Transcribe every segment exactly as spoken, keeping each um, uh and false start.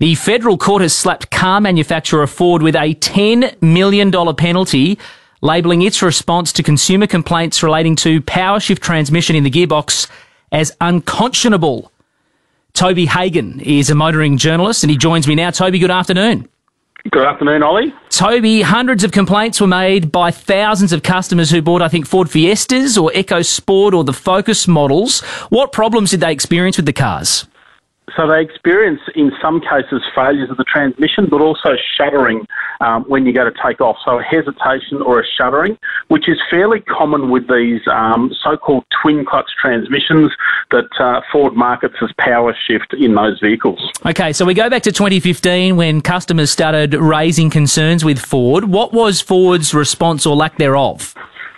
The federal court has slapped car manufacturer Ford with a ten million dollars penalty, labelling its response to consumer complaints relating to power shift transmission in the gearbox as unconscionable. Toby Hagan is a motoring journalist and he joins me now. Toby, good afternoon. Good afternoon, Ollie. Toby, hundreds of complaints were made by thousands of customers who bought, I think, Ford Fiestas or EcoSport or the Focus models. What problems did they experience with the cars? So they experience, in some cases, failures of the transmission, but also shuddering um, when you go to take off. So a hesitation or a shuddering, which is fairly common with these um, so-called twin-clutch transmissions that uh, Ford markets as power shift in those vehicles. Okay, so we go back to twenty fifteen when customers started raising concerns with Ford. What was Ford's response or lack thereof?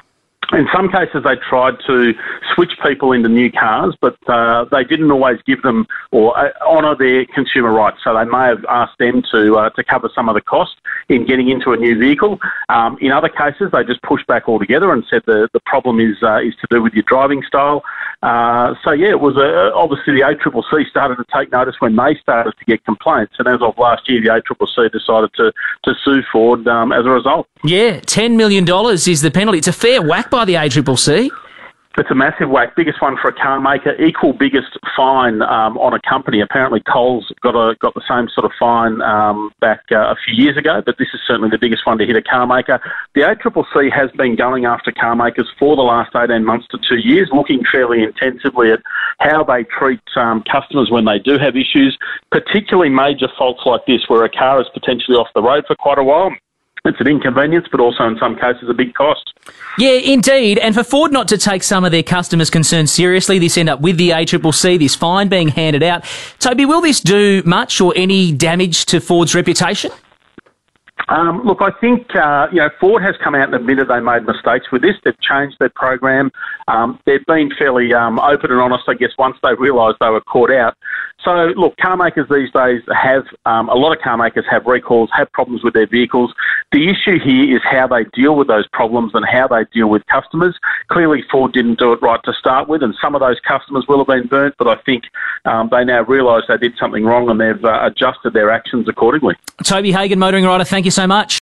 In some cases, they tried to switch people into new cars, but uh, they didn't always give them or uh, honour their consumer rights. So they may have asked them to uh, to cover some of the cost in getting into a new vehicle. Um, in other cases, they just pushed back altogether and said the, the problem is uh, is to do with your driving style. Uh, so, yeah, it was a, obviously the A C C C started to take notice when they started to get complaints. And as of last year, the A C C C decided to, to sue Ford um, as a result. Yeah, ten million dollars is the penalty. It's a fair whack by the A C C C. It's a massive whack, biggest one for a car maker, equal biggest fine um, on a company. Apparently Coles got a got the same sort of fine um, back uh, a few years ago, but this is certainly the biggest one to hit a car maker. The A C C C has been going after car makers for the last eighteen months to two years, looking fairly intensively at how they treat um, customers when they do have issues, particularly major faults like this where a car is potentially off the road for quite a while. It's an inconvenience, but also in some cases a big cost. Yeah, indeed. And for Ford not to take some of their customers' concerns seriously, this end up with the A C C C, this fine being handed out. Toby, will this do much or any damage to Ford's reputation? Um, look, I think, uh, you know, Ford has come out and admitted they made mistakes with this. They've changed their program. Um, they've been fairly um, open and honest, I guess, once they realised they were caught out. So, look, car makers these days have, um, a lot of car makers have recalls, have problems with their vehicles. The issue here is how they deal with those problems and how they deal with customers. Clearly, Ford didn't do it right to start with, and some of those customers will have been burnt, but I think um, they now realise they did something wrong and they've uh, adjusted their actions accordingly. Toby Hagan, motoring writer, thank you so much.